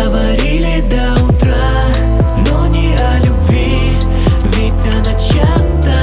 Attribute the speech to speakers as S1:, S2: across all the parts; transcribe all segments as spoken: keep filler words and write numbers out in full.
S1: Говорили до утра, но не о любви, ведь она часто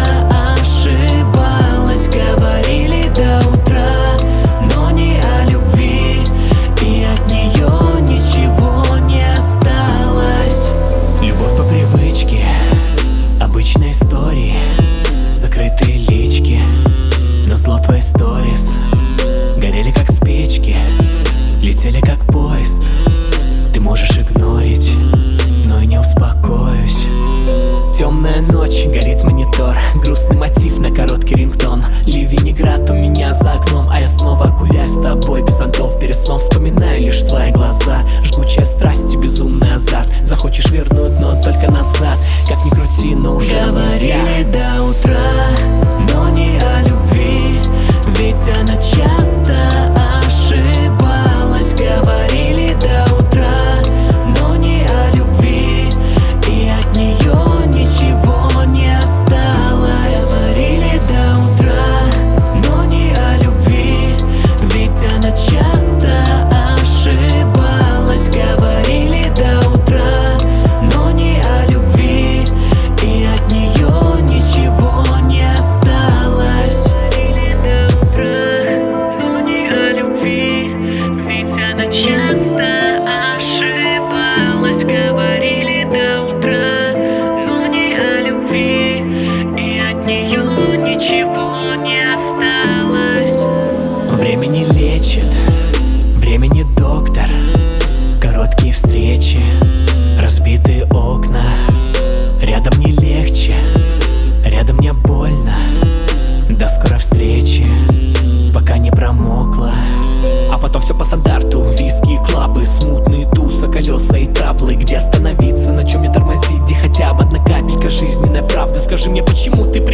S1: ошибалась. Говорили до утра, но не о любви, и от нее ничего не осталось. Любовь по привычке, обычные истории, закрытые лички, назло твои сторис горели как спички, летели как поезд. Ты можешь игнорить, но и не успокоюсь. Темная ночь, горит монитор, грустный мотив на короткий рингтон. Ливень и град у меня за окном, а я снова гуляю с тобой без зонтов. Перед сном вспоминаю лишь твои глаза, жгучая страсть и безумный азарт. Захочешь вернуть, но только назад, как ни крути, но уже нельзя. Говорили до утра, но не о любви, ведь она часто ошибалась. Говорили до утра, но не о любви, и от нее ничего не осталось. Говорили до утра, но не о любви, ведь она часто ошибалась. Говорили до утра, но не о любви, и от нее ничего не осталось. Говорили до утра, но не о любви, ведь она часто ошибалась. Говорили до утра, но не о любви, и от нее ничего не осталось. Время не лечит, время не доктор. Короткие встречи, разбитые окна. Рядом не легче, рядом мне больно. До скорой встречи, пока не промокла. А потом все по стандарту, виски и клабы, смутные туса, колеса и траблы. Где остановиться, на чем мне тормозить, где хотя бы одна капелька жизненной правды. Скажи мне, почему ты